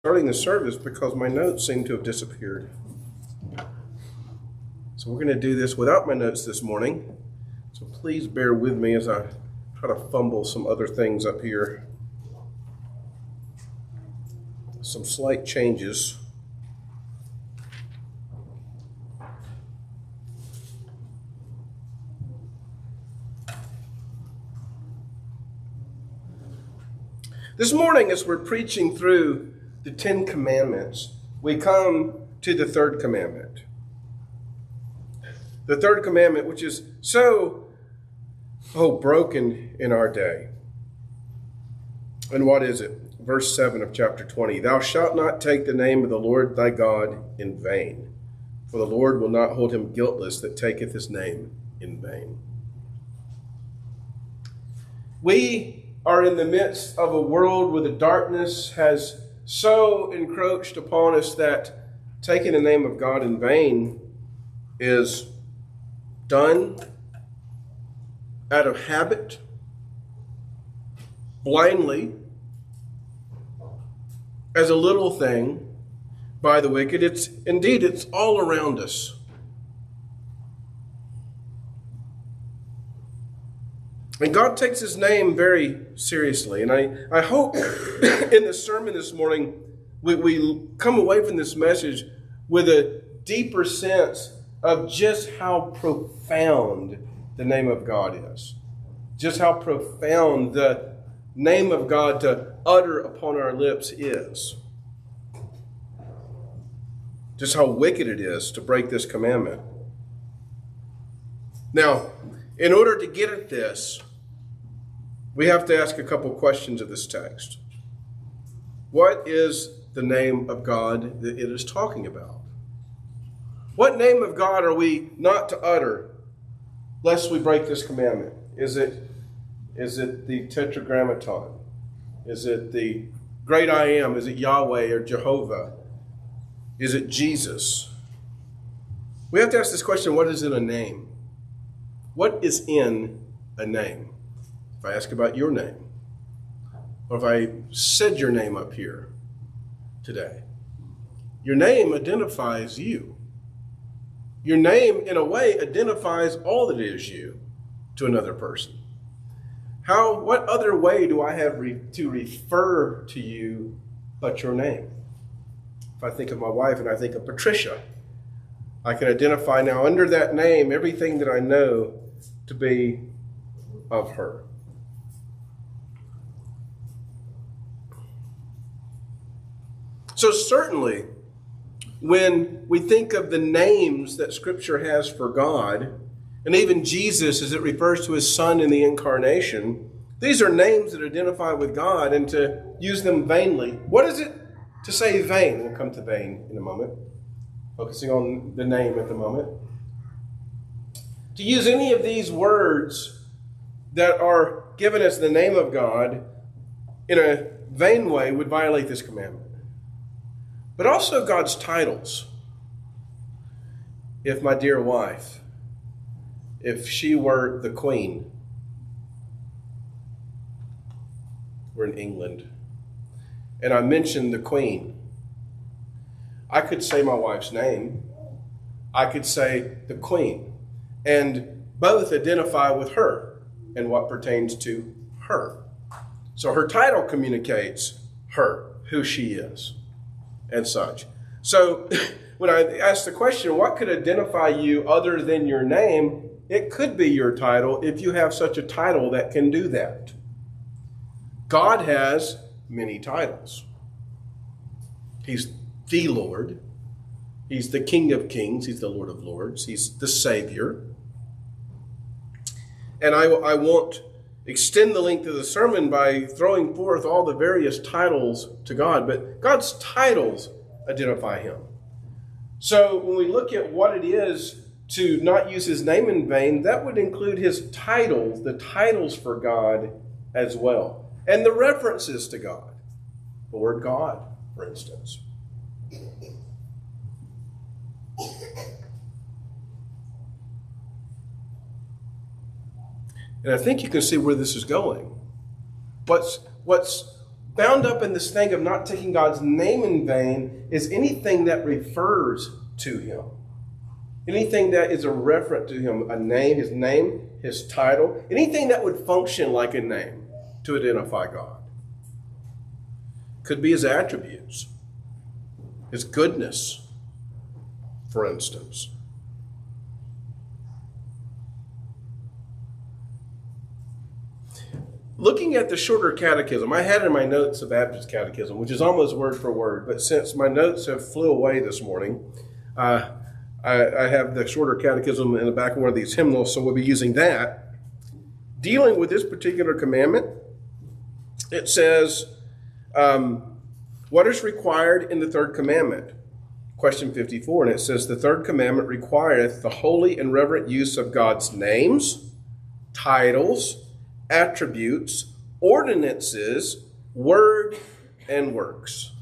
starting the service because my notes seem to have disappeared. So we're going to do this without my notes this morning. So please bear with me as I try to fumble some other things up here. Some slight changes. This morning, as we're preaching through the Ten Commandments, we come to the third commandment. The third commandment, which is so broken in our day. And what is it? Verse 7 of chapter 20. Thou shalt not take the name of the Lord thy God in vain, for the Lord will not hold him guiltless that taketh his name in vain. We are in the midst of a world where the darkness has so encroached upon us that taking the name of God in vain is done out of habit, blindly, as a little thing by the wicked. It's all around us. And God takes his name very seriously. And I hope in the sermon this morning, we come away from this message with a deeper sense of just how profound the name of God is. Just how profound the name of God to utter upon our lips is. Just how wicked it is to break this commandment. Now, in order to get at this, we have to ask a couple questions of this text. What is the name of God that it is talking about? What name of God are we not to utter lest we break this commandment? Is it the Tetragrammaton? Is it the great I am? Is it Yahweh or Jehovah? Is it Jesus? We have to ask this question, what is in a name? What is in a name? If I ask about your name, or if I said your name up here today, your name identifies you. Your name, in a way, identifies all that is you to another person. What other way do I have to refer to you but your name? If I think of my wife and I think of Patricia, I can identify now under that name everything that I know to be of her. So certainly, when we think of the names that Scripture has for God, and even Jesus as it refers to his Son in the Incarnation, these are names that identify with God, and to use them vainly. What is it to say vain? We'll come to vain in a moment, focusing on the name at the moment. To use any of these words that are given as the name of God in a vain way would violate this commandment. But also God's titles. If my dear wife, if she were the Queen, we're in England, and I mentioned the Queen, I could say my wife's name. I could say the Queen, and both identify with her and what pertains to her. So her title communicates her, who she is, and such. So when I ask the question, what could identify you other than your name? It could be your title if you have such a title that can do that. God has many titles. He's the Lord. He's the King of Kings. He's the Lord of Lords. He's the Savior. And I won't extend the length of the sermon by throwing forth all the various titles to God, but God's titles identify him. So when we look at what it is to not use his name in vain, that would include his titles, the titles for God as well, and the references to God. The word God, for instance. And I think you can see where this is going. What's bound up in this thing of not taking God's name in vain is anything that refers to him. Anything that is a referent to him, a name, his title, anything that would function like a name to identify God. Could be his attributes, his goodness, for instance. Looking at the shorter catechism, I had in my notes a Baptist catechism, which is almost word for word, but since my notes have flew away this morning, I have the shorter catechism in the back of one of these hymnals, so we'll be using that. Dealing with this particular commandment, it says, what is required in the third commandment? Question 54, and it says, the third commandment requireth the holy and reverent use of God's names, titles, attributes, ordinances, word, and works.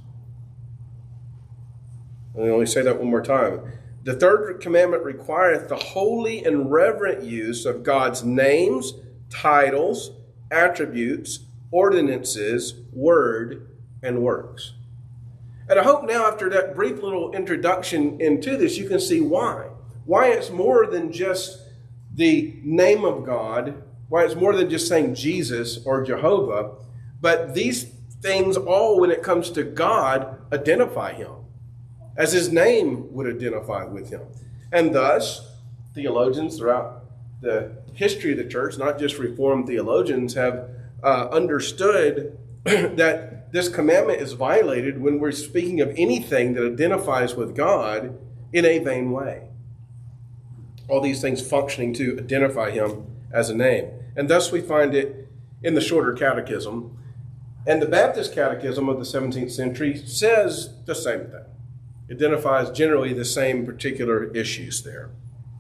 Let me only say that one more time. The third commandment requireth the holy and reverent use of God's names, titles, attributes, ordinances, word, and works. And I hope now, after that brief little introduction into this, you can see why. Why it's more than just the name of God, why it's more than just saying Jesus or Jehovah, but these things all, when it comes to God, identify him, as his name would identify with him. And thus, theologians throughout the history of the church, not just Reformed theologians, have understood that this commandment is violated when we're speaking of anything that identifies with God in a vain way. All these things functioning to identify him as a name. And thus we find it in the shorter catechism. And the Baptist catechism of the 17th century says the same thing. Identifies generally the same particular issues there.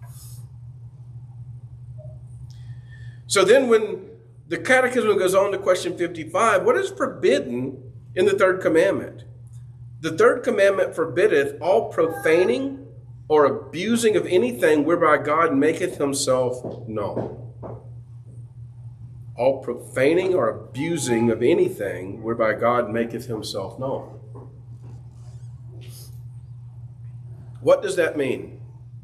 So then when the catechism goes on to question 55, what is forbidden in the third commandment? The third commandment forbiddeth all profaning or abusing of anything whereby God maketh himself known. All profaning or abusing of anything whereby God maketh himself known. What does that mean?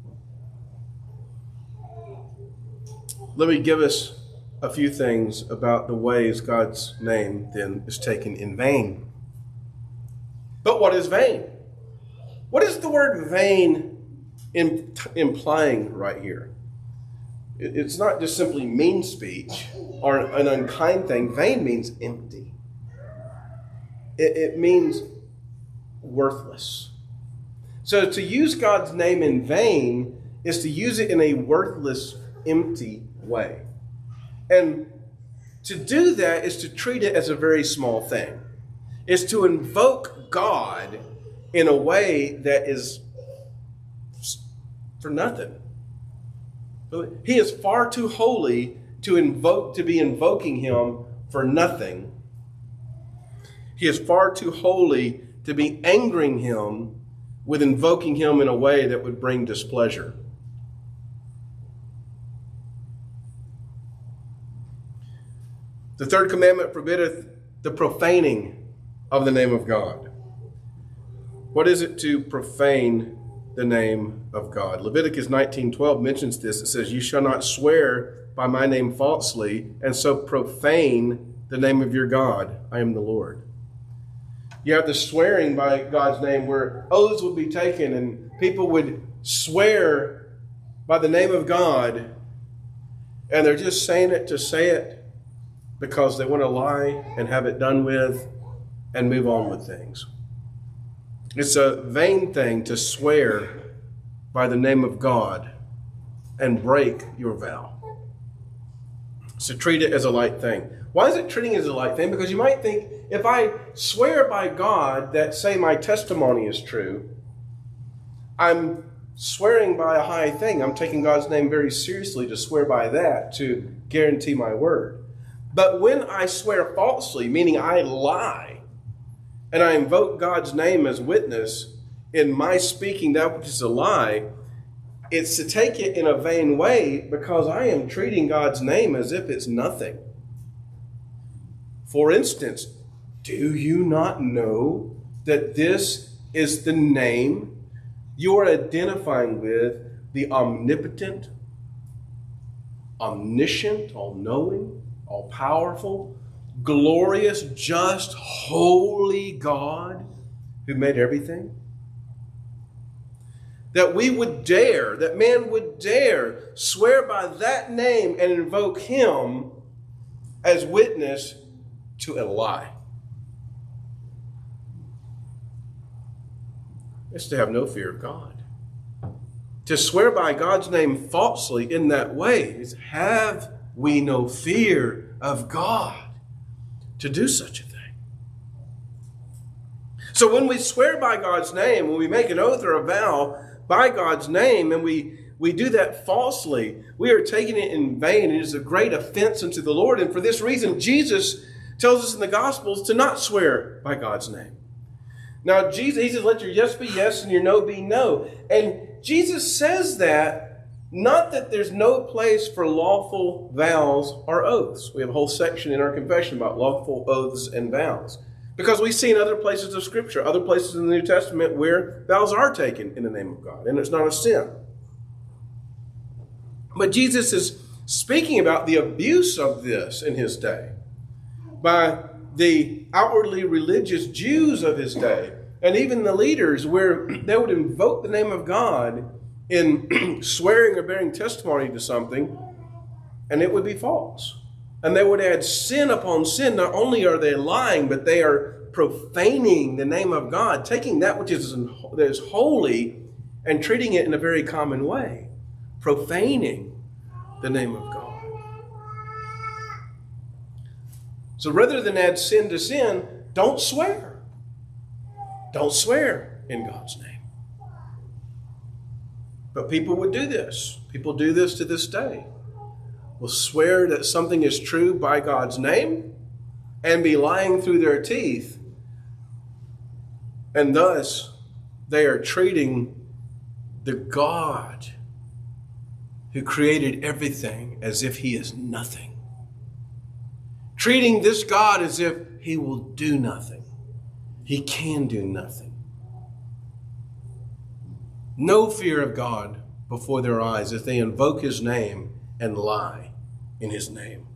Let me give us a few things about the ways God's name then is taken in vain. But what is vain? What is the word vain implying right here? It's not just simply mean speech or an unkind thing. Vain means empty. It means worthless. So to use God's name in vain is to use it in a worthless, empty way. And to do that is to treat it as a very small thing. It's to invoke God in a way that is for nothing. He is far too holy to be invoking him for nothing. He is far too holy to be angering him with invoking him in a way that would bring displeasure. The third commandment forbiddeth the profaning of the name of God. What is it to profane the name of God? Leviticus 19:12 mentions this. It says, you shall not swear by my name falsely, and so profane the name of your God. I am the Lord. You have the swearing by God's name where oaths would be taken and people would swear by the name of God, and they're just saying it to say it because they want to lie and have it done with and move on with things. It's a vain thing to swear by the name of God and break your vow. So treat it as a light thing. Why is it treating it as a light thing? Because you might think, if I swear by God that, say, my testimony is true, I'm swearing by a high thing. I'm taking God's name very seriously to swear by that, to guarantee my word. But when I swear falsely, meaning I lie, and I invoke God's name as witness in my speaking that which is a lie, it's to take it in a vain way because I am treating God's name as if it's nothing. For instance, Do you not know that this is the name you are identifying with the omnipotent, omniscient, all-knowing, all-powerful, glorious, just, holy God who made everything? That we would dare, that man would dare swear by that name and invoke him as witness to a lie. It's to have no fear of God. To swear by God's name falsely in that way is, have we no fear of God to do such a thing? So when we swear by God's name, when we make an oath or a vow by God's name, and we do that falsely, we are taking it in vain. It is a great offense unto the Lord. And for this reason, Jesus tells us in the Gospels to not swear by God's name. Now, Jesus, he says, let your yes be yes and your no be no. And Jesus says that, not that there's no place for lawful vows or oaths. We have a whole section in our confession about lawful oaths and vows. Because we see in other places of Scripture, other places in the New Testament where vows are taken in the name of God, and it's not a sin. But Jesus is speaking about the abuse of this in his day by the outwardly religious Jews of his day, and even the leaders, where they would invoke the name of God in swearing or bearing testimony to something, and it would be false. And they would add sin upon sin. Not only are they lying, but they are profaning the name of God, taking that which that is holy and treating it in a very common way, profaning the name of God. So rather than add sin to sin, don't swear. Don't swear in God's name. But people would do this. People do this to this day. Will swear that something is true by God's name and be lying through their teeth. And thus, they are treating the God who created everything as if he is nothing. Treating this God as if he will do nothing. He can do nothing. No fear of God before their eyes as they invoke his name and lie in his name.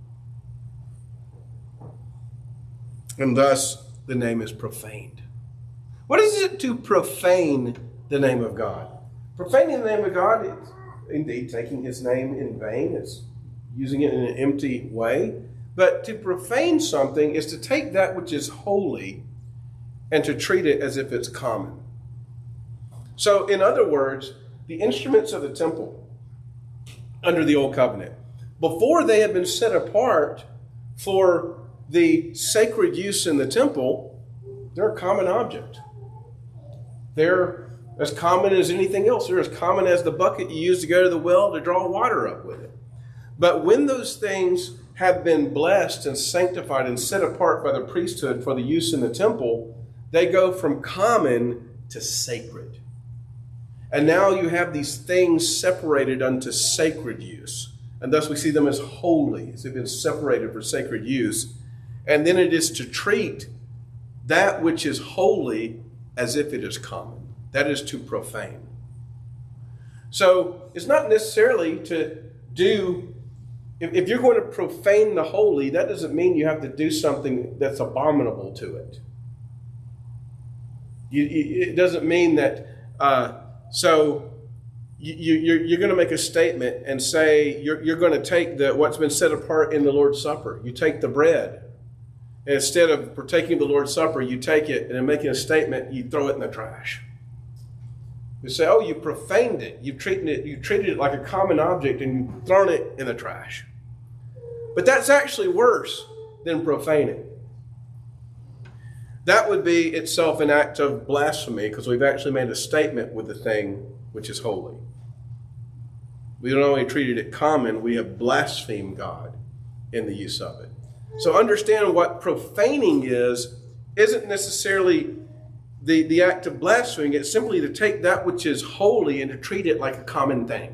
And thus the name is profaned. What is it to profane the name of God? Profaning the name of God is indeed taking his name in vain. It's using it in an empty way. But to profane something is to take that which is holy and to treat it as if it's common. So, in other words, the instruments of the temple under the Old Covenant, before they had been set apart for the sacred use in the temple, they're a common object. They're as common as anything else. They're as common as the bucket you use to go to the well to draw water up with it. But when those things have been blessed and sanctified and set apart by the priesthood for the use in the temple, they go from common to sacred. And now you have these things separated unto sacred use. And thus we see them as holy, as they've been separated for sacred use. And then it is to treat that which is holy as if it is common. That is to profane. So it's not necessarily to do, if you're going to profane the holy, that doesn't mean you have to do something that's abominable to it. It doesn't mean that, you're going to make a statement and say you're going to take what's been set apart in the Lord's Supper. You take the bread, and instead of partaking of the Lord's Supper, you take it and in making a statement, you throw it in the trash. You say, oh, you profaned it. You treated it like a common object and you've thrown it in the trash. But that's actually worse than profaning. That would be itself an act of blasphemy because we've actually made a statement with the thing which is holy. We don't only treated it common, we have blasphemed God in the use of it. So understand what profaning isn't necessarily the act of blaspheming. It's simply to take that which is holy and to treat it like a common thing.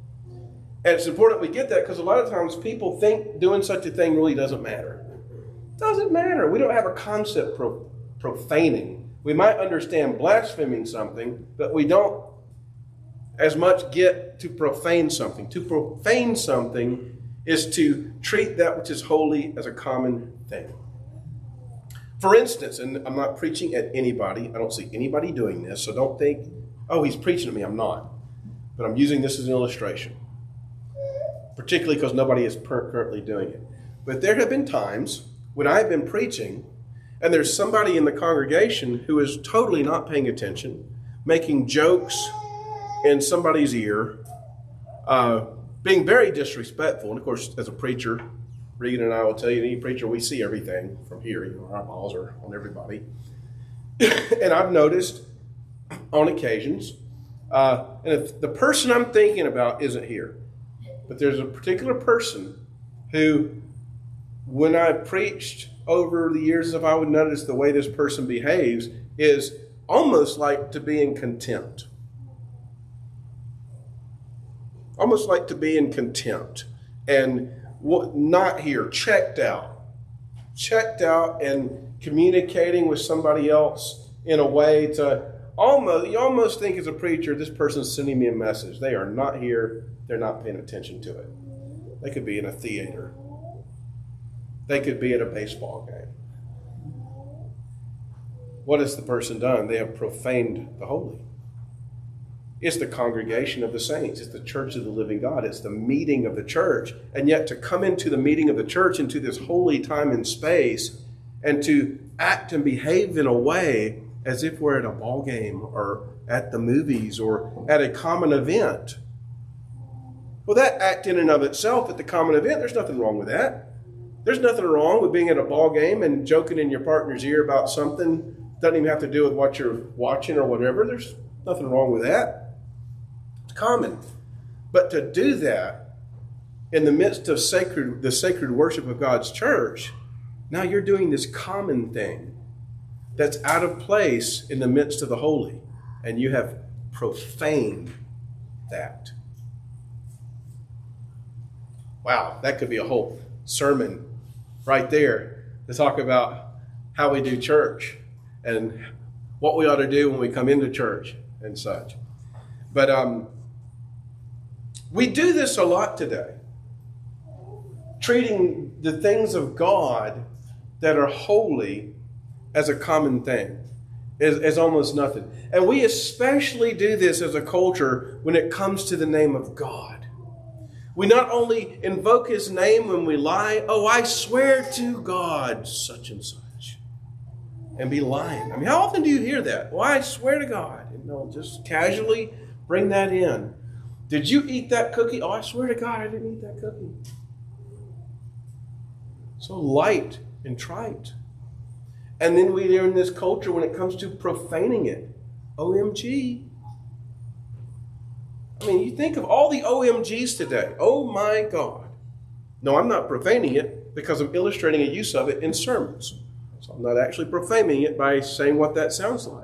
And it's important we get that because a lot of times people think doing such a thing really doesn't matter. Doesn't matter. We don't have a concept profaning. We might understand blaspheming something, but we don't as much get to profane something. To profane something is to treat that which is holy as a common thing. For instance, and I'm not preaching at anybody. I don't see anybody doing this, so don't think, oh, he's preaching at me. I'm not. But I'm using this as an illustration, particularly because nobody is currently doing it. But there have been times when I've been preaching and there's somebody in the congregation who is totally not paying attention, making jokes in somebody's ear, being very disrespectful. And of course, as a preacher, Regan and I will tell you, any preacher, we see everything from here. Our eyeballs are on everybody. And I've noticed on occasions, and if the person I'm thinking about isn't here, but there's a particular person who, when I preached over the years, if I would notice the way this person behaves, is almost like to be in contempt. Almost like to be in contempt. And not here, checked out and communicating with somebody else in a way to you almost think as a preacher, this person's sending me a message. They are not here. They're not paying attention to it. They could be in a theater. They could be at a baseball game. What has the person done? They have profaned the holy. It's the congregation of the saints. It's the church of the living God. It's the meeting of the church. And yet to come into the meeting of the church, into this holy time and space, and to act and behave in a way as if we're at a ball game or at the movies or at a common event. Well, that act in and of itself at the common event, there's nothing wrong with that. There's nothing wrong with being at a ball game and joking in your partner's ear about something. Doesn't even have to do with what you're watching or whatever. There's nothing wrong with that. Common. But to do that in the midst of the sacred worship of God's church, now you're doing this common thing that's out of place in the midst of the holy, and you have profaned that. Wow, that could be a whole sermon right there to talk about how we do church and what we ought to do when we come into church and such. But we do this a lot today, treating the things of God that are holy as a common thing, as almost nothing. And we especially do this as a culture when it comes to the name of God. We not only invoke his name when we lie, oh, I swear to God, such and such, and be lying. I mean, how often do you hear that? Well, I swear to God. And they'll just casually bring that in. Did you eat that cookie? Oh, I swear to God, I didn't eat that cookie. So light and trite. And then we are in this culture when it comes to profaning it. OMG. I mean, you think of all the OMGs today. Oh my God. No, I'm not profaning it because I'm illustrating a use of it in sermons. So I'm not actually profaning it by saying what that sounds like.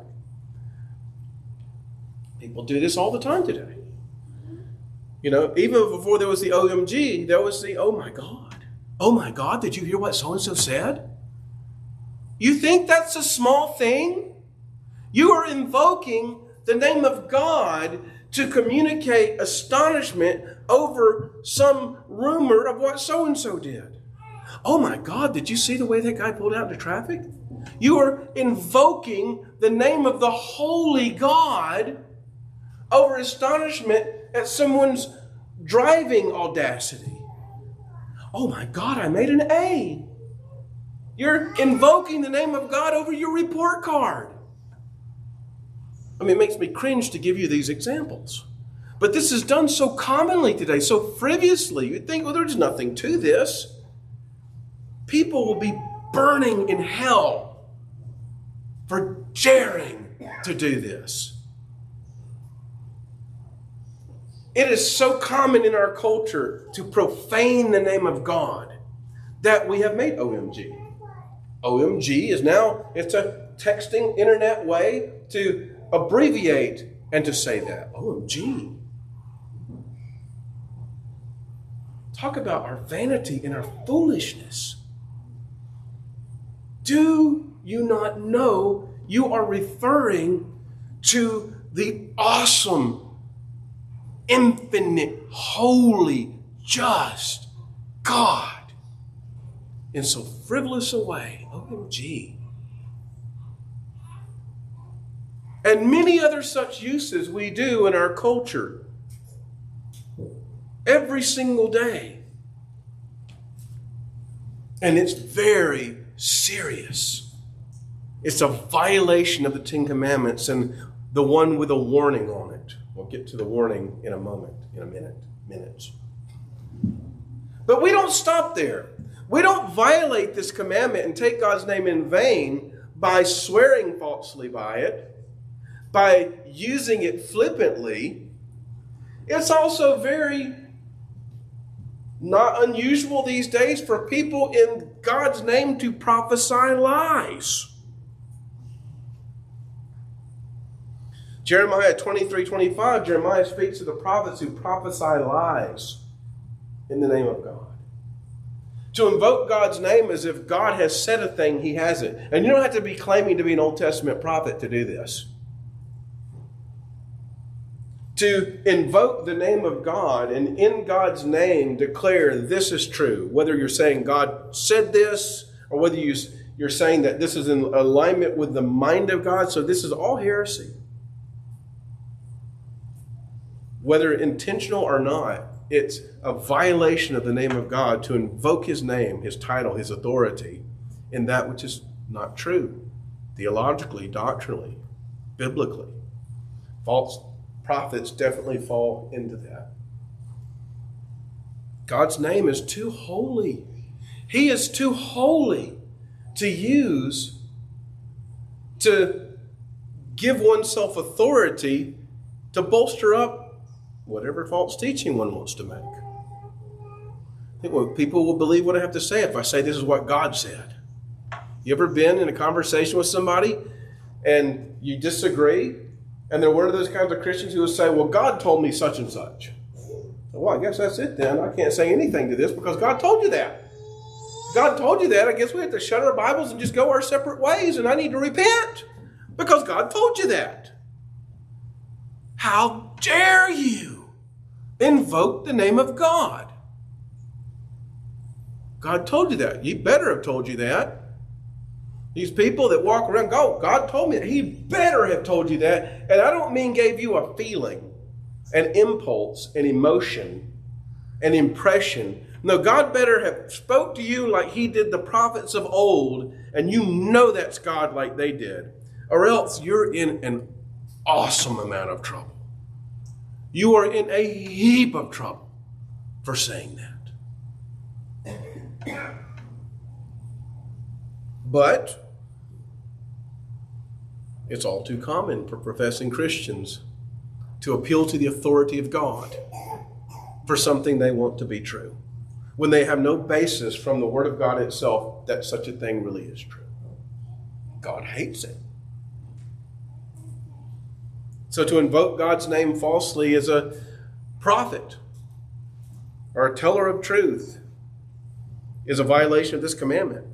People do this all the time today. You know, even before there was the OMG, there was the, oh my God. Oh my God, did you hear what so-and-so said? You think that's a small thing? You are invoking the name of God to communicate astonishment over some rumor of what so-and-so did. Oh my God, did you see the way that guy pulled out into traffic? You are invoking the name of the holy God over astonishment at someone's driving audacity. Oh my God, I made an A. You're invoking the name of God over your report card. I mean, it makes me cringe to give you these examples. But this is done so commonly today, so frivolously. You'd think, well, there's nothing to this. People will be burning in hell for daring to do this. It is so common in our culture to profane the name of God that we have made OMG. OMG is now, it's a texting internet way to abbreviate and to say that. OMG. Talk about our vanity and our foolishness. Do you not know you are referring to the awesome, infinite, holy, just God in so frivolous a way? OMG. And many other such uses we do in our culture every single day. And it's very serious. It's a violation of the Ten Commandments, and the one with a warning on it. We'll get to the warning in a minute. But we don't stop there. We don't violate this commandment and take God's name in vain by swearing falsely by it, by using it flippantly. It's also very not unusual these days for people in God's name to prophesy lies. Jeremiah 23:25, Jeremiah speaks to the prophets who prophesy lies in the name of God. To invoke God's name as if God has said a thing he hasn't. And you don't have to be claiming to be an Old Testament prophet to do this. To invoke the name of God and in God's name declare this is true. Whether you're saying God said this or whether you're saying that this is in alignment with the mind of God. So this is all heresy. Whether intentional or not, it's a violation of the name of God to invoke his name, his title, his authority in that which is not true. Theologically, doctrinally, biblically. False prophets definitely fall into that. God's name is too holy. He is too holy to use to give oneself authority to bolster up whatever false teaching one wants to make. I think people will believe what I have to say if I say this is what God said. You ever been in a conversation with somebody and you disagree? And they're one of those kinds of Christians who will say, well, God told me such and such. Well, I guess that's it then. I can't say anything to this because God told you that. God told you that. I guess we have to shut our Bibles and just go our separate ways, and I need to repent because God told you that. How dare you invoke the name of God? God told you that. He better have told you that. These people that walk around, God told me that. He better have told you that. And I don't mean gave you a feeling, an impulse, an emotion, an impression. No, God better have spoke to you like he did the prophets of old, and you know that's God like they did. Or else you're in an awesome amount of trouble. You are in a heap of trouble for saying that. But it's all too common for professing Christians to appeal to the authority of God for something they want to be true, when they have no basis from the Word of God itself that such a thing really is true. God hates it. So to invoke God's name falsely as a prophet or a teller of truth is a violation of this commandment.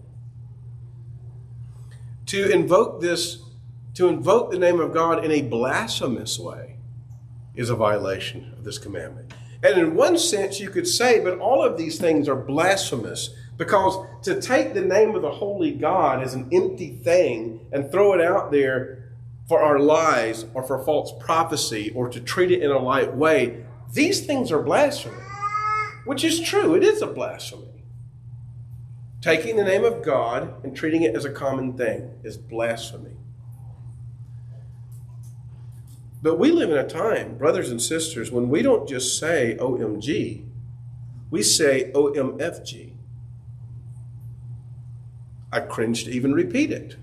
To invoke the name of God in a blasphemous way is a violation of this commandment. And in one sense, you could say, but all of these things are blasphemous, because to take the name of the holy God as an empty thing and throw it out there for our lies or for false prophecy or to treat it in a light way, these things are blasphemy, which is true. It is a blasphemy. Taking the name of God and treating it as a common thing is blasphemy. But we live in a time, brothers and sisters, when we don't just say OMG, we say OMFG. I cringe to even repeat it.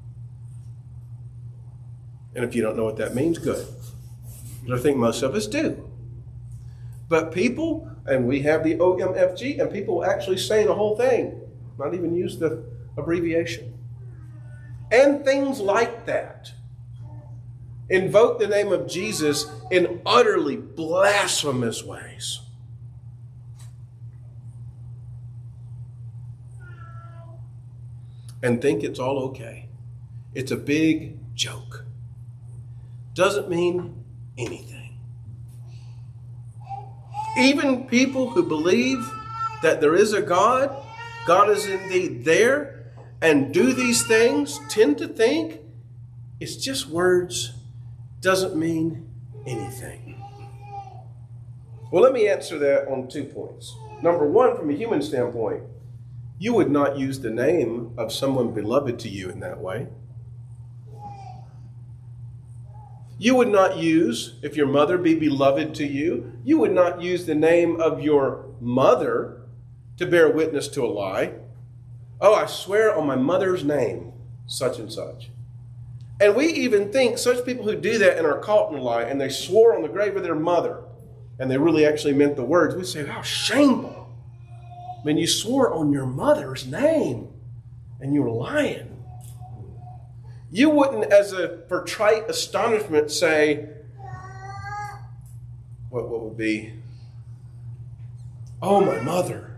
And if you don't know what that means, good. But I think most of us do. But people, and we have the OMFG, and people actually say the whole thing, not even use the abbreviation. And things like that. Invoke the name of Jesus in utterly blasphemous ways. and think it's all okay. It's a big joke. Doesn't mean anything. Even people who believe that there is a God, God is indeed there, and do these things, tend to think it's just words, doesn't mean anything. Well, let me answer that on 2 points. Number one, from a human standpoint, you would not use the name of someone beloved to you in that way. You would not use, if your mother be beloved to you, you would not use the name of your mother to bear witness to a lie. Oh, I swear on my mother's name, such and such. And we even think such people who do that and are caught in a lie, and they swore on the grave of their mother, and they really actually meant the words, we say, how shameful. I mean, you swore on your mother's name, and you were lying. You wouldn't, for trite astonishment, say, what would be, oh, my mother.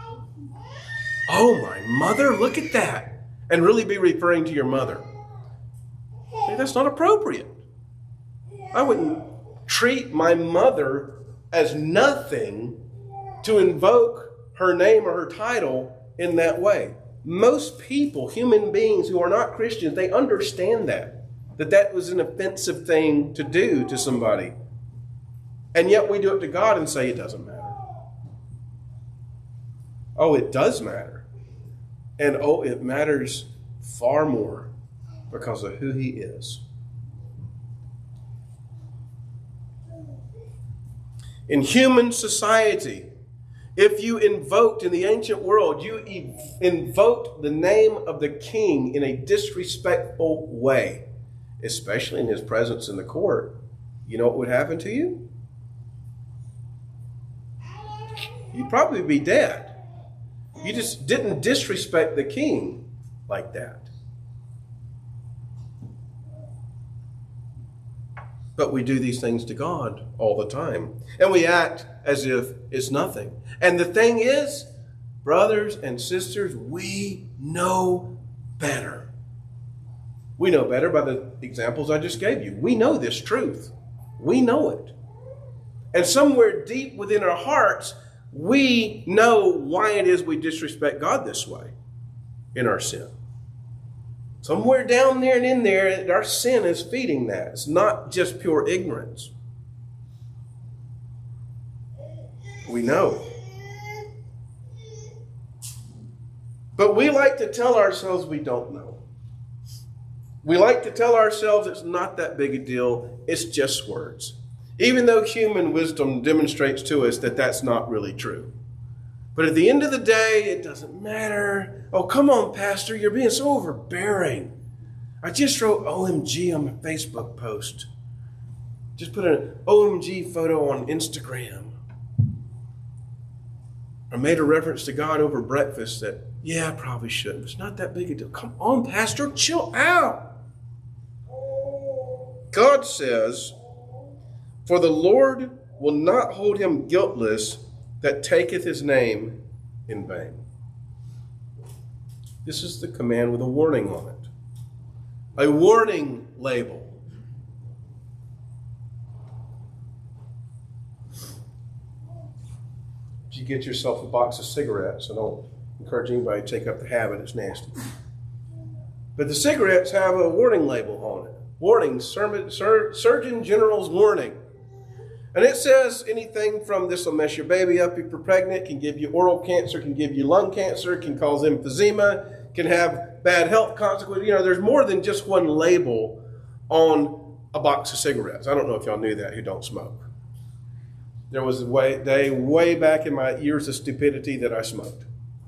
Oh, my mother, look at that. And really be referring to your mother. Hey, that's not appropriate. I wouldn't treat my mother as nothing to invoke her name or her title in that way. Most people, human beings who are not Christians, they understand that was an offensive thing to do to somebody. And yet we do it to God and say it doesn't matter. Oh, it does matter. And oh, it matters far more because of who He is. In human society, if you invoked in the ancient world, you invoked the name of the king in a disrespectful way, especially in his presence in the court, you know what would happen to you? You'd probably be dead. You just didn't disrespect the king like that. But we do these things to God all the time. And we act as if it's nothing. And the thing is, brothers and sisters, we know better. We know better by the examples I just gave you. We know this truth. We know it. And somewhere deep within our hearts, we know why it is we disrespect God this way in our sin. Somewhere down there and in there, our sin is feeding that. It's not just pure ignorance. We know. But we like to tell ourselves we don't know. We like to tell ourselves it's not that big a deal. It's just words. Even though human wisdom demonstrates to us that that's not really true. But at the end of the day, it doesn't matter. Oh, come on, Pastor, you're being so overbearing. I just wrote OMG on my Facebook post. Just put an OMG photo on Instagram. I made a reference to God over breakfast that, yeah, I probably shouldn't. It's not that big a deal. Come on, Pastor, chill out. God says, for the Lord will not hold him guiltless that taketh his name in vain. This is the command with a warning on it. A warning label. If you get yourself a box of cigarettes, I don't encourage anybody to take up the habit, it's nasty. But the cigarettes have a warning label on it. Warning, Surgeon General's warning. And it says anything from this will mess your baby up if you're pregnant, can give you oral cancer, can give you lung cancer, can cause emphysema, can have bad health consequences. You know, there's more than just one label on a box of cigarettes. I don't know if y'all knew that who don't smoke. There was a day way back in my years of stupidity that I smoked.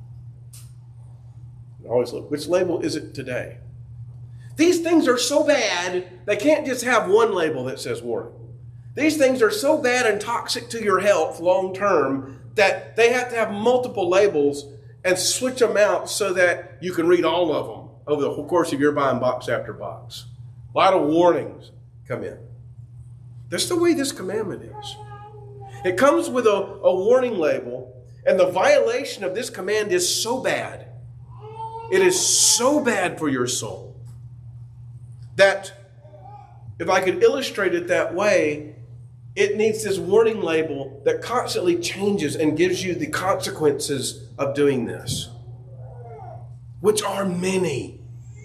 I always look, which label is it today? These things are so bad, they can't just have one label that says warning. These things are so bad and toxic to your health long term that they have to have multiple labels and switch them out so that you can read all of them over the whole course of your buying box after box. A lot of warnings come in. That's the way this commandment is. It comes with a warning label, and the violation of this command is so bad It is so bad for your soul that, if I could illustrate it that way, it needs this warning label that constantly changes and gives you the consequences of doing this, which are many.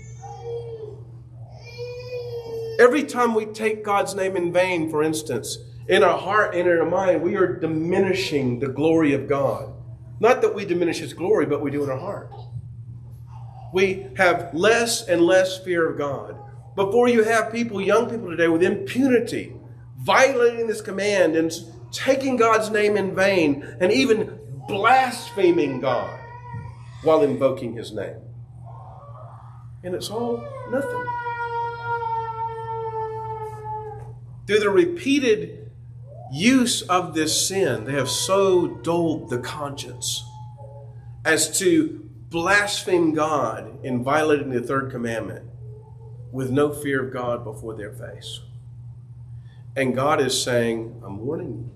Every time we take God's name in vain, for instance, in our heart and in our mind, we are diminishing the glory of God. Not that we diminish His glory, but we do in our heart. We have less and less fear of God. Before you have people, young people today, with impunity, violating this command and taking God's name in vain and even blaspheming God while invoking His name. And it's all nothing. Through the repeated use of this sin, they have so dulled the conscience as to blaspheme God in violating the third commandment with no fear of God before their face. And God is saying, I'm warning you.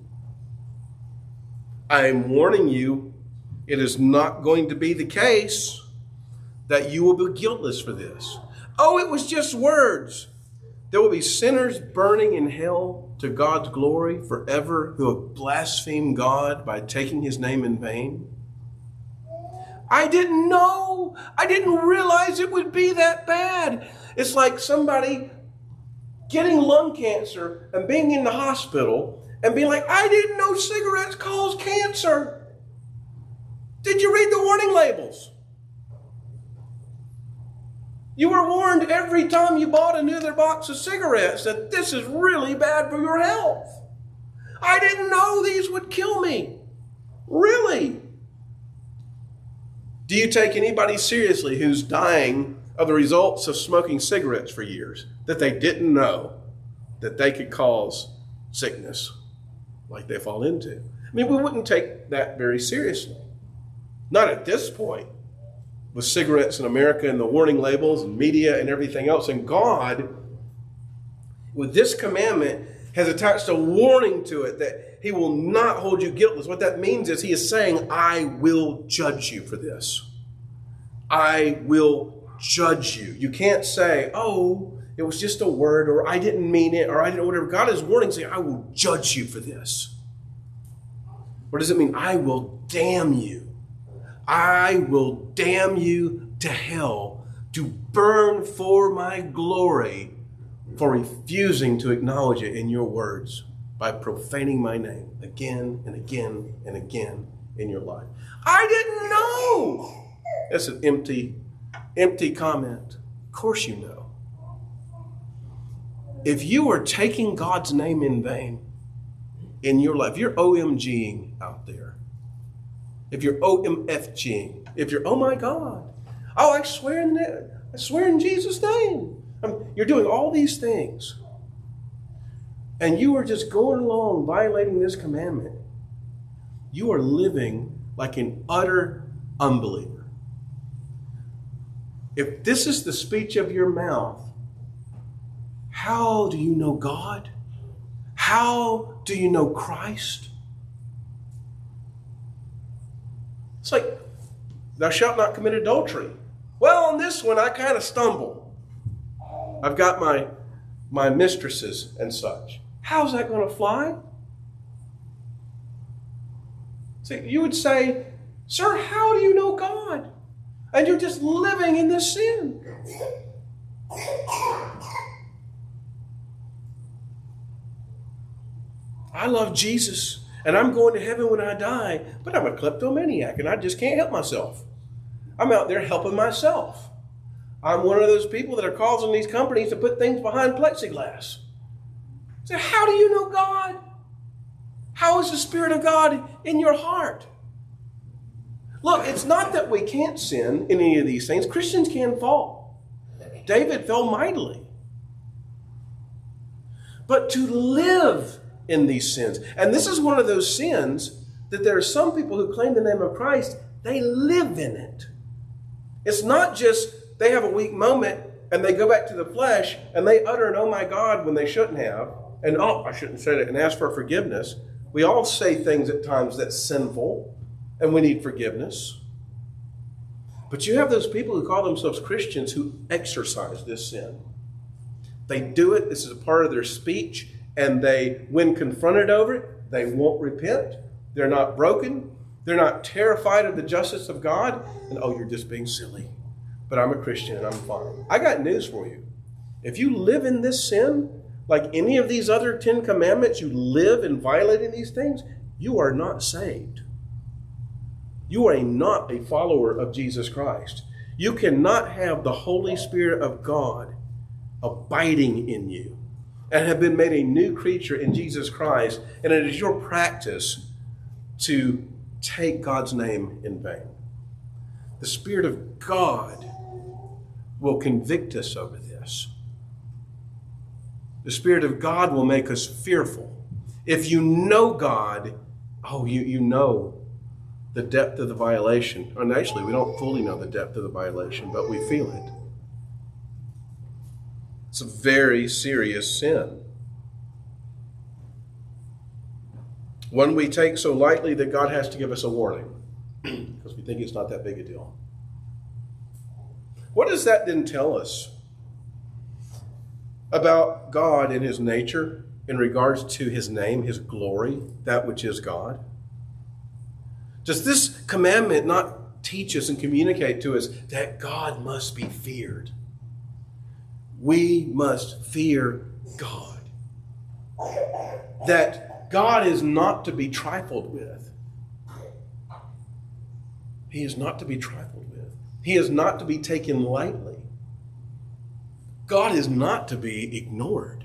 I'm warning you, it is not going to be the case that you will be guiltless for this. Oh, it was just words. There will be sinners burning in hell to God's glory forever who have blasphemed God by taking His name in vain. I didn't know. I didn't realize it would be that bad. It's like somebody getting lung cancer and being in the hospital and being like, I didn't know cigarettes cause cancer. Did you read the warning labels? You were warned every time you bought another box of cigarettes that this is really bad for your health. I didn't know these would kill me. Really? Do you take anybody seriously who's dying of the results of smoking cigarettes for years, that they didn't know that they could cause sickness like they fall into? I mean, we wouldn't take that very seriously. Not at this point, with cigarettes in America and the warning labels and media and everything else. And God, with this commandment, has attached a warning to it that He will not hold you guiltless. What that means is He is saying, I will judge you for this. I will judge you. You can't say, oh, it was just a word, or I didn't mean it, or I didn't, whatever. God is warning, saying, I will judge you for this. What does it mean? I will damn you. I will damn you to hell to burn for my glory for refusing to acknowledge it in your words by profaning my name again and again and again in your life. I didn't know. That's an empty comment. Of course you know. If you are taking God's name in vain in your life, you're OMGing out there. If you're OMFGing, if you're, oh my God, oh, I swear in Jesus' name. You're doing all these things. And you are just going along violating this commandment. You are living like an utter unbeliever. If this is the speech of your mouth, how do you know God? How do you know Christ? It's like, thou shalt not commit adultery. Well, on this one, I kind of stumble. I've got my mistresses and such. How's that going to fly? See, you would say, sir, how do you know God? And you're just living in this sin. I love Jesus. And I'm going to heaven when I die, but I'm a kleptomaniac and I just can't help myself. I'm out there helping myself. I'm one of those people that are causing these companies to put things behind plexiglass. So how do you know God? How is the Spirit of God in your heart? Look, it's not that we can't sin in any of these things. Christians can fall. David fell mightily. But to live in these sins. And this is one of those sins that there are some people who claim the name of Christ, they live in it. It's not just they have a weak moment and they go back to the flesh and they utter an oh my God when they shouldn't have, and oh, I shouldn't say that, and ask for forgiveness. We all say things at times that's sinful and we need forgiveness. But you have those people who call themselves Christians who exercise this sin. They do it. This is a part of their speech. And they, when confronted over it, they won't repent. They're not broken. They're not terrified of the justice of God. And, oh, you're just being silly. But I'm a Christian and I'm fine. I got news for you. If you live in this sin, like any of these other 10 commandments, you live in violating these things, you are not saved. You are not a follower of Jesus Christ. You cannot have the Holy Spirit of God abiding in you and have been made a new creature in Jesus Christ, and it is your practice to take God's name in vain. The Spirit of God will convict us over this. The Spirit of God will make us fearful. If you know God, you know the depth of the violation. And actually, we don't fully know the depth of the violation, but we feel it. It's a very serious sin. One we take so lightly that God has to give us a warning because we think it's not that big a deal. What does that then tell us about God and his nature in regards to his name, his glory, that which is God? Does this commandment not teach us and communicate to us that God must be feared? We must fear God. That God is not to be trifled with. He is not to be trifled with. He is not to be taken lightly. God is not to be ignored.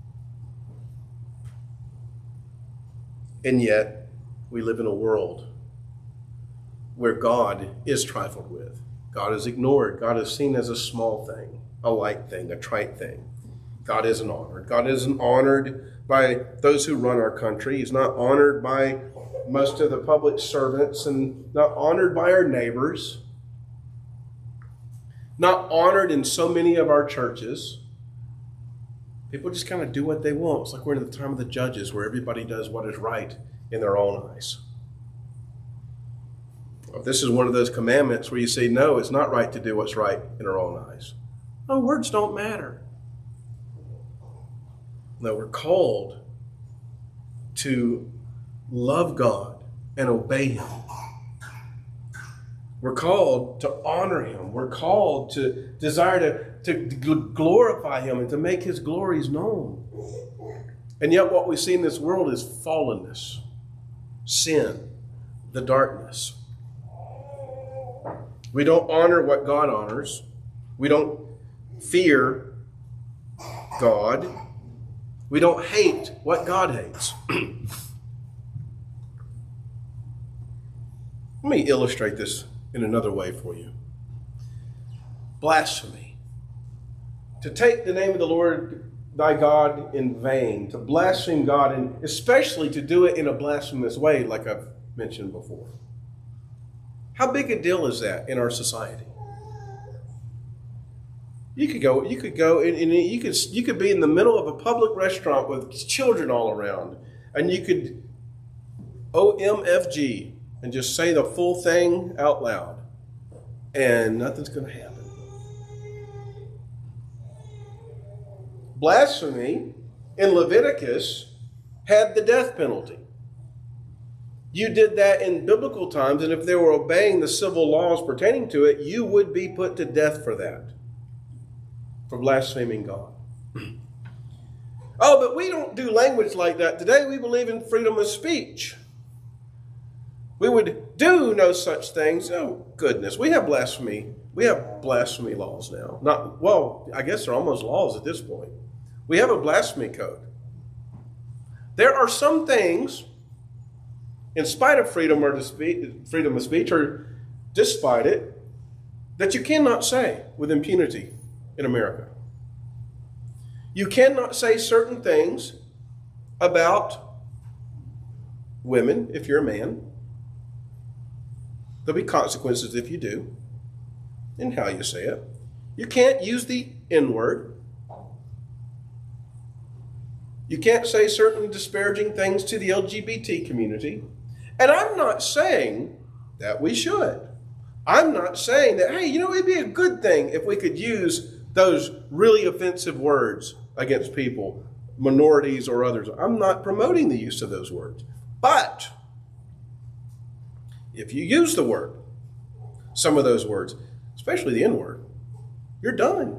And yet, we live in a world where God is trifled with. God is ignored. God is seen as a small thing, a light thing, a trite thing. God isn't honored. God isn't honored by those who run our country. He's not honored by most of the public servants and not honored by our neighbors. Not honored in so many of our churches. People just kind of do what they want. It's like we're in the time of the judges where everybody does what is right in their own eyes. This is one of those commandments where you say, no, it's not right to do what's right in our own eyes. No, words don't matter. No, we're called to love God and obey him. We're called to honor him. We're called to desire to glorify him and to make his glories known. And yet what we see in this world is fallenness, sin, the darkness. We don't honor what God honors. We don't fear God. We don't hate what God hates. Let me illustrate this in another way for you. Blasphemy. To take the name of the Lord thy God in vain, to blaspheme God, and especially to do it in a blasphemous way, like I've mentioned before. How big a deal is that in our society? You could go, and you could be in the middle of a public restaurant with children all around, and you could OMFG and just say the full thing out loud, and nothing's going to happen. Blasphemy in Leviticus had the death penalty. You did that in biblical times, and if they were obeying the civil laws pertaining to it, you would be put to death for that, for blaspheming God. Oh, but we don't do language like that. Today we believe in freedom of speech. We would do no such things. Oh, goodness. We have blasphemy. We have blasphemy laws now. I guess they're almost laws at this point. We have a blasphemy code. There are some things, in spite of freedom of speech, or despite it, that you cannot say with impunity in America. You cannot say certain things about women if you're a man. There'll be consequences if you do, in how you say it. You can't use the N-word. You can't say certain disparaging things to the LGBT community. And I'm not saying that we should. I'm not saying that, hey, it'd be a good thing if we could use those really offensive words against people, minorities or others. I'm not promoting the use of those words. But if you use the word, some of those words, especially the N word, you're done.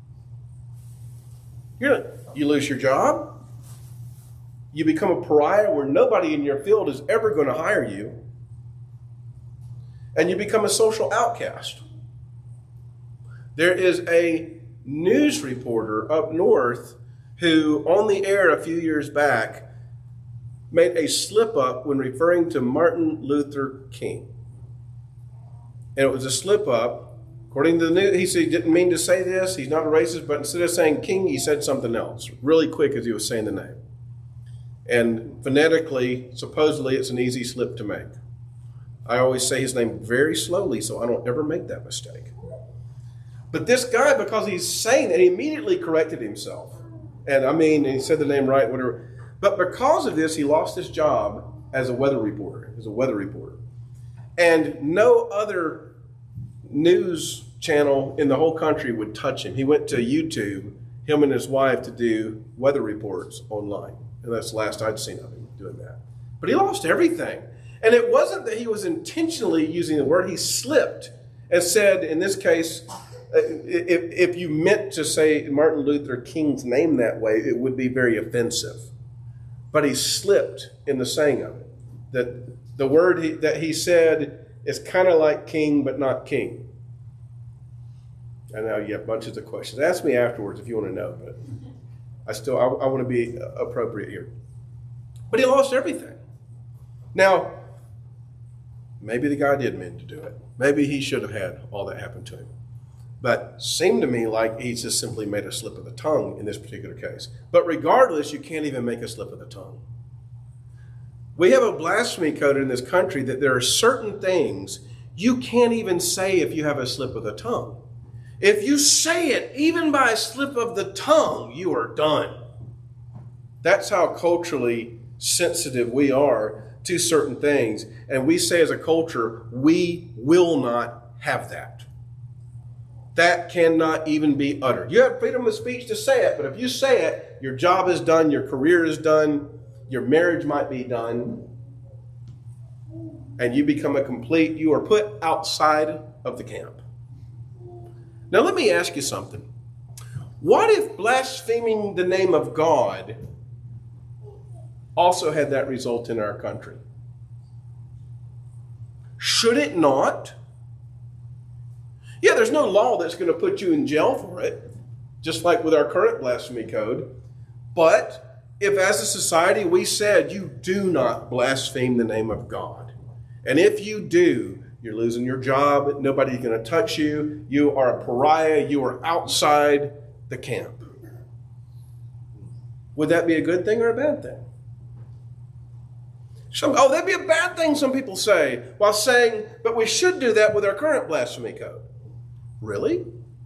You lose your job. You become a pariah where nobody in your field is ever going to hire you. And you become a social outcast. There is a news reporter up north who, on the air a few years back, made a slip up when referring to Martin Luther King. And it was a slip up. According to the news, he said he didn't mean to say this. He's not a racist, but instead of saying King, he said something else really quick as he was saying the name. And phonetically, supposedly, it's an easy slip to make. I always say his name very slowly so I don't ever make that mistake. But this guy, because he's saying it, he immediately corrected himself. And he said the name right, whatever. But because of this, he lost his job as a weather reporter. And no other news channel in the whole country would touch him. He went to YouTube, him and his wife, to do weather reports online. And that's the last I'd seen of him doing that. But he lost everything. And it wasn't that he was intentionally using the word. He slipped and said, in this case, if you meant to say Martin Luther King's name that way, it would be very offensive. But he slipped in the saying of it. That the word that he said is kind of like king, but not king. And now you have bunches of questions. Ask me afterwards if you want to know. But I want to be appropriate here. But he lost everything. Now, maybe the guy did mean to do it. Maybe he should have had all that happen to him. But seemed to me like he just simply made a slip of the tongue in this particular case. But regardless, you can't even make a slip of the tongue. We have a blasphemy code in this country that there are certain things you can't even say if you have a slip of the tongue. If you say it, even by a slip of the tongue, you are done. That's how culturally sensitive we are to certain things. And we say as a culture, we will not have that. That cannot even be uttered. You have freedom of speech to say it, but if you say it, your job is done, your career is done, your marriage might be done, and you become you are put outside of the camp. Now let me ask you something. What if blaspheming the name of God also had that result in our country? Should it not? Yeah, there's no law that's going to put you in jail for it, just like with our current blasphemy code. But if as a society we said you do not blaspheme the name of God, and if you do, you're losing your job, nobody's going to touch you, you are a pariah, you are outside the camp. Would that be a good thing or a bad thing? That'd be a bad thing, some people say, while saying, but we should do that with our current blasphemy code. Really?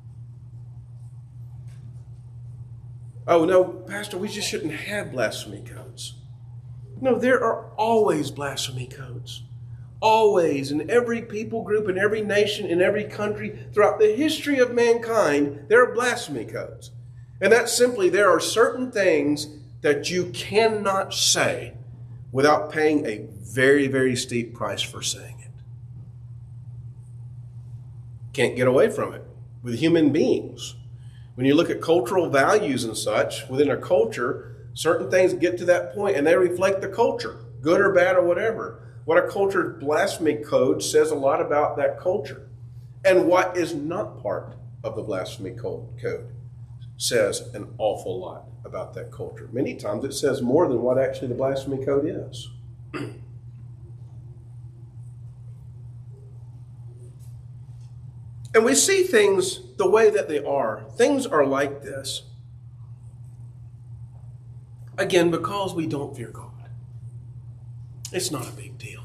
Oh, no, Pastor, we just shouldn't have blasphemy codes. No, there are always blasphemy codes. Always, in every people group, in every nation, in every country, throughout the history of mankind, there are blasphemy codes. And that's simply, there are certain things that you cannot say without paying a very, very steep price for saying it. Can't get away from it. With human beings, when you look at cultural values and such, within a culture, certain things get to that point and they reflect the culture, good or bad or whatever. What a culture's blasphemy code says a lot about that culture. And what is not part of the blasphemy code says an awful lot about that culture. Many times it says more than what actually the blasphemy code is. And we see things the way that they are. Things are like this. Again, because we don't fear God. It's not a big deal.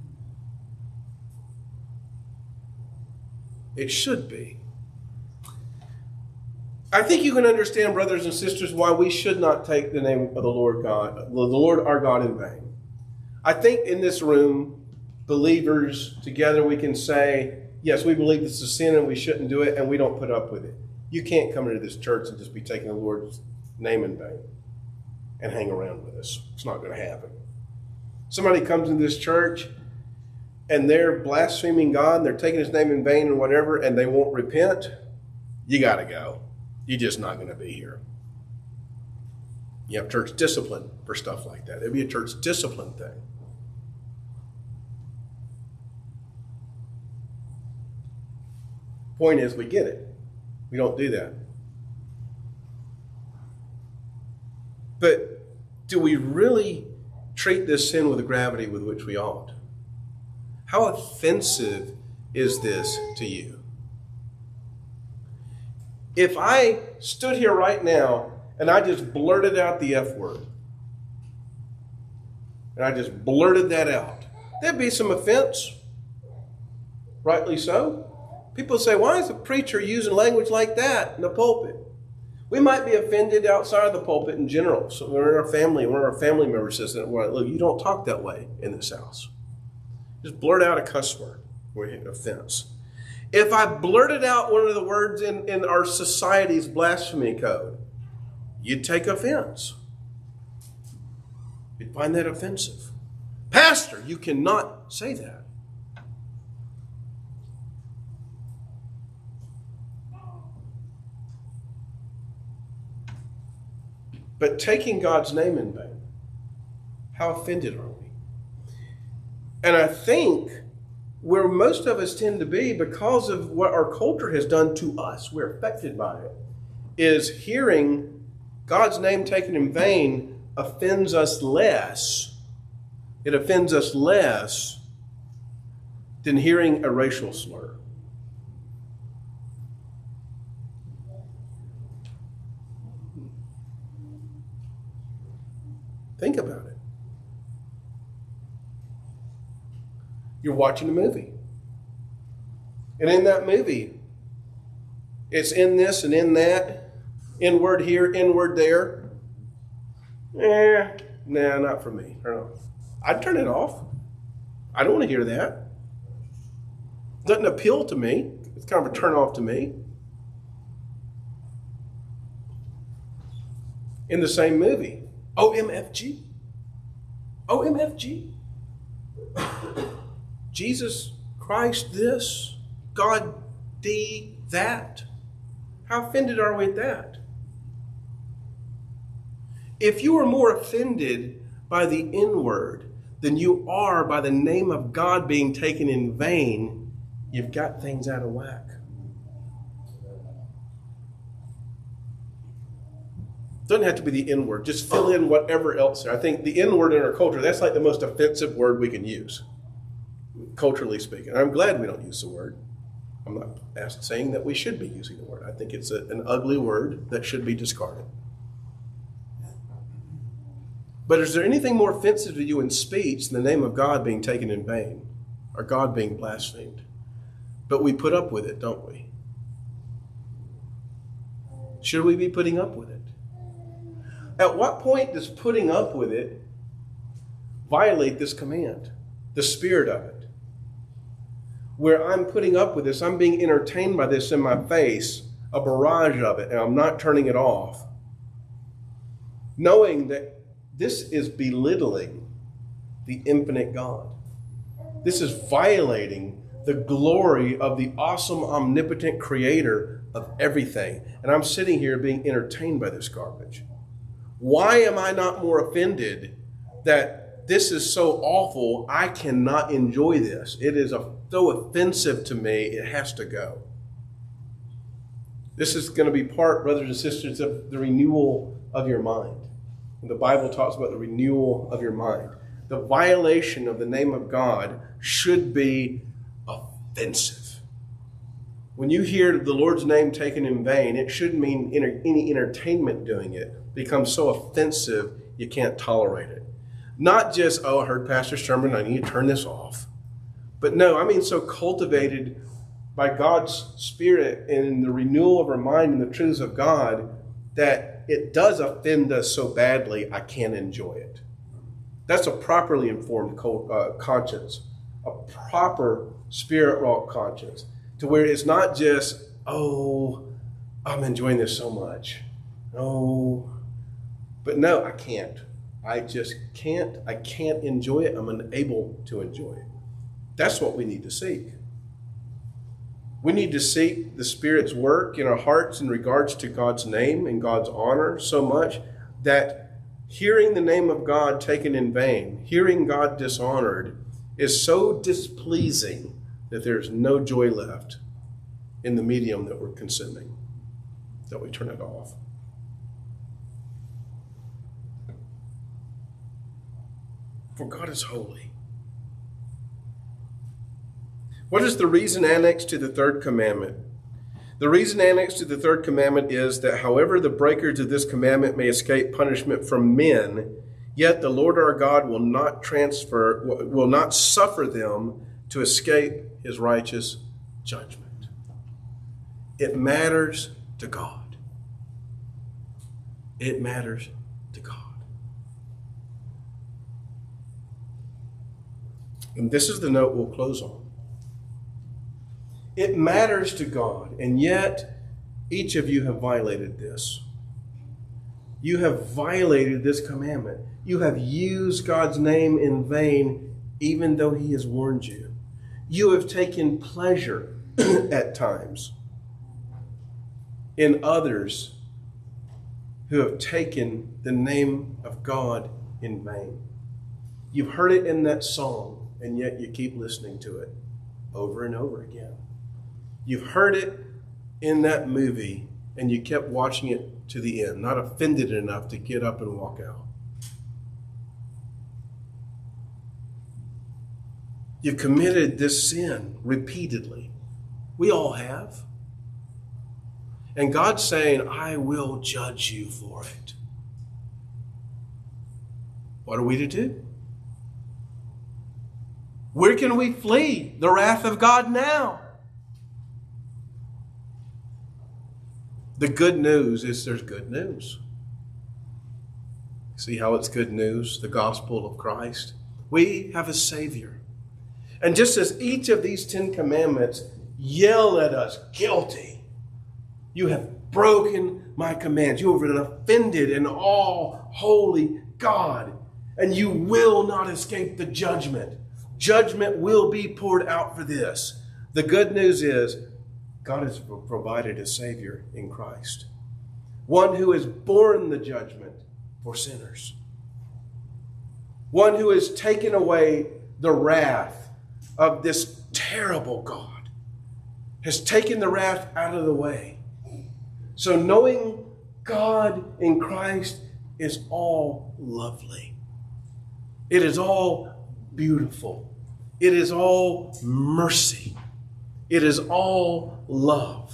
It should be. I think you can understand, brothers and sisters, why we should not take the name of the Lord our God in vain. I think in this room, believers together, we can say, yes, we believe this is a sin and we shouldn't do it, and we don't put up with it. You can't come into this church and just be taking the Lord's name in vain and hang around with us. It's not going to happen. Somebody comes into this church and they're blaspheming God, and they're taking his name in vain and whatever, and they won't repent, you got to go. You're just not going to be here. You have church discipline for stuff like that. It'd be a church discipline thing. Point is, we get it. We don't do that. But do we really treat this sin with the gravity with which we ought? How offensive is this to you? If I stood here right now and I just blurted out the F word, and I just blurted that out, there'd be some offense. Rightly so. People say, why is the preacher using language like that in the pulpit? We might be offended outside of the pulpit in general. So we're in our family, one of our family members says, look, you don't talk that way in this house. Just blurt out a cuss word. We're hitting offense. If I blurted out one of the words in our society's blasphemy code, you'd take offense. You'd find that offensive. Pastor, you cannot say that. But taking God's name in vain, how offended are we? And I think where most of us tend to be, because of what our culture has done to us, we're affected by it, is hearing God's name taken in vain offends us less. It offends us less than hearing a racial slur. Think about it. You're watching a movie. And in that movie, it's in this and in that, inward here, inward there. Nah, not for me. I'd turn it off. I don't want to hear that. It doesn't appeal to me. It's kind of a turn off to me. In the same movie, OMFG. OMFG. Jesus Christ this, God D that. How offended are we at that? If you are more offended by the N-word than you are by the name of God being taken in vain, you've got things out of whack. Doesn't have to be the N-word. Just fill in whatever else there. I think the N-word in our culture, that's like the most offensive word we can use, culturally speaking. And I'm glad we don't use the word. I'm not saying that we should be using the word. I think it's an ugly word that should be discarded. But is there anything more offensive to you in speech than the name of God being taken in vain or God being blasphemed? But we put up with it, don't we? Should we be putting up with it? At what point does putting up with it violate this command, the spirit of it? Where I'm putting up with this, I'm being entertained by this in my face, a barrage of it, and I'm not turning it off. Knowing that this is belittling the infinite God. This is violating the glory of the awesome, omnipotent creator of everything. And I'm sitting here being entertained by this garbage. Why am I not more offended that this is so awful, I cannot enjoy this? It is so offensive to me, it has to go. This is going to be part, brothers and sisters, of the renewal of your mind. The Bible talks about the renewal of your mind. The violation of the name of God should be offensive. When you hear the Lord's name taken in vain, it shouldn't mean any entertainment doing it. It becomes so offensive you can't tolerate it. Not just, I heard Pastor's sermon, I need to turn this off. But no, I mean so cultivated by God's Spirit and the renewal of our mind and the truths of God that it does offend us so badly I can't enjoy it. That's a properly informed conscience, a proper spirit-wrought conscience. to where it's not just, oh, I'm enjoying this so much. Oh, but no, I can't. I just can't. I can't enjoy it. I'm unable to enjoy it. That's what we need to seek. We need to seek the Spirit's work in our hearts in regards to God's name and God's honor so much that hearing the name of God taken in vain, hearing God dishonored, is so displeasing that there's no joy left in the medium that we're consuming, that we turn it off. For God is holy. What is the reason annexed to the third commandment? The reason annexed to the third commandment is that however the breakers of this commandment may escape punishment from men, yet the Lord our God will not suffer them to escape his righteous judgment. It matters to God. It matters to God. And this is the note we'll close on. It matters to God, and yet each of you have violated this. You have violated this commandment. You have used God's name in vain, even though he has warned you. You have taken pleasure at times in others who have taken the name of God in vain. You've heard it in that song, and yet you keep listening to it over and over again. You've heard it in that movie, and you kept watching it to the end, not offended enough to get up and walk out. You've committed this sin repeatedly. We all have. And God's saying, I will judge you for it. What are we to do? Where can we flee the wrath of God now? The good news is there's good news. See how it's good news? The gospel of Christ. We have a Savior. And just as each of these 10 commandments yell at us, guilty, you have broken my commands. You have been offended an all-holy God, and you will not escape the judgment. Judgment will be poured out for this. The good news is God has provided a Savior in Christ, one who has borne the judgment for sinners, one who has taken away the wrath of this terrible God, has taken the wrath out of the way. So knowing God in Christ is all lovely. It is all beautiful. It is all mercy. It is all love.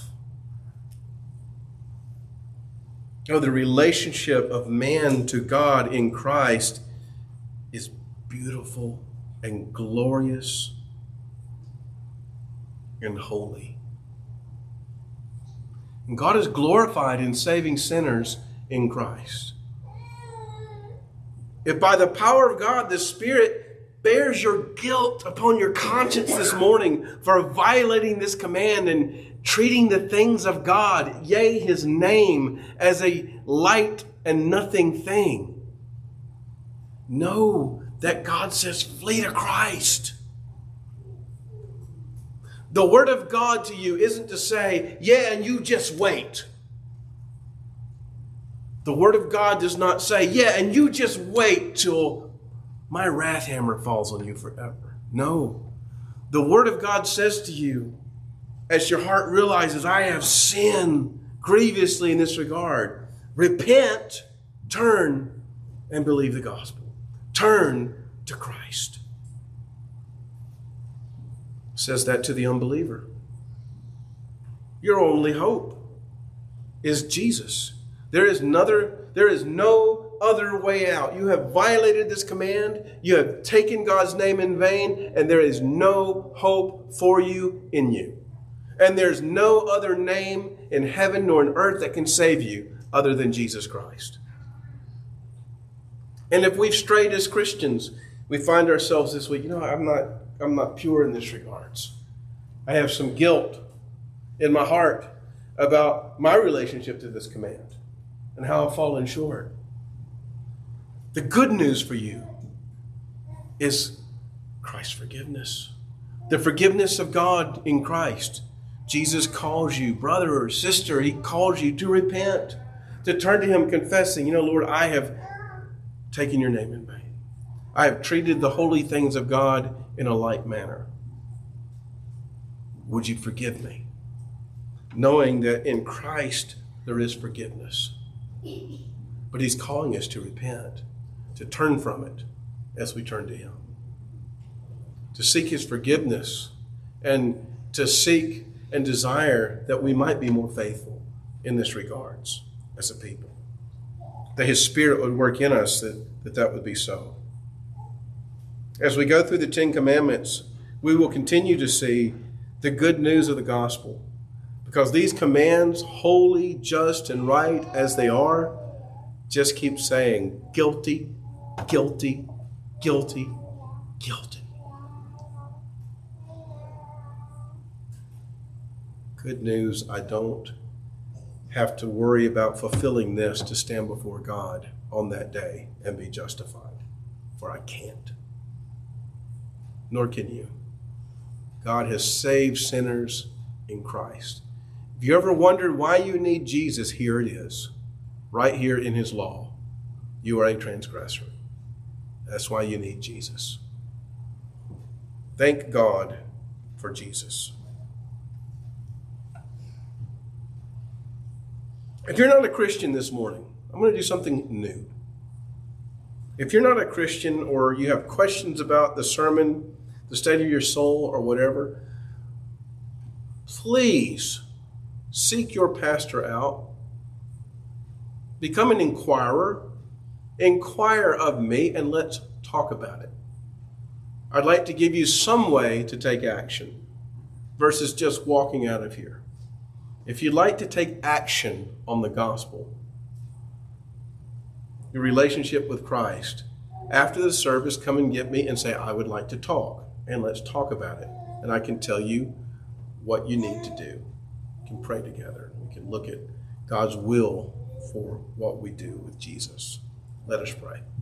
Oh, the relationship of man to God in Christ is beautiful and glorious and holy. And God is glorified in saving sinners in Christ. If by the power of God, the Spirit bears your guilt upon your conscience this morning for violating this command and treating the things of God, yea, his name, as a light and nothing thing, know that God says, flee to Christ. The word of God to you isn't to say, yeah, and you just wait. The word of God does not say, yeah, and you just wait till my wrath hammer falls on you forever. No. The word of God says to you, as your heart realizes, I have sinned grievously in this regard, repent, turn, and believe the gospel. Turn to Christ. It says that to the unbeliever. Your only hope is Jesus. There is no other way out. You have violated this command. You have taken God's name in vain, and there is no hope for you in you. And there's no other name in heaven nor in earth that can save you other than Jesus Christ. And if we've strayed as Christians, we find ourselves this week, I'm not pure in this regards. I have some guilt in my heart about my relationship to this command and how I've fallen short. The good news for you is Christ's forgiveness. The forgiveness of God in Christ. Jesus calls you, brother or sister, he calls you to repent, to turn to him confessing, Lord, I have taken your name in vain. I have treated the holy things of God in a like manner. Would you forgive me? Knowing that in Christ there is forgiveness. But he's calling us to repent, to turn from it as we turn to him. To seek his forgiveness and to seek and desire that we might be more faithful in this regards as a people. That his Spirit would work in us that would be so. As we go through the Ten Commandments, we will continue to see the good news of the gospel. Because these commands, holy, just, and right as they are, just keep saying, guilty, guilty, guilty, guilty. Good news, I don't have to worry about fulfilling this to stand before God on that day and be justified. For I can't. Nor can you. God has saved sinners in Christ. If you ever wondered why you need Jesus, here it is. Right here in his law. You are a transgressor. That's why you need Jesus. Thank God for Jesus. If you're not a Christian this morning, I'm going to do something new. If you're not a Christian or you have questions about the sermon, the state of your soul, or whatever, please seek your pastor out. Become an inquirer. Inquire of me and let's talk about it. I'd like to give you some way to take action versus just walking out of here. If you'd like to take action on the gospel, your relationship with Christ, after the service, come and get me and say, I would like to talk, and let's talk about it. And I can tell you what you need to do. We can pray together. We can look at God's will for what we do with Jesus. Let us pray.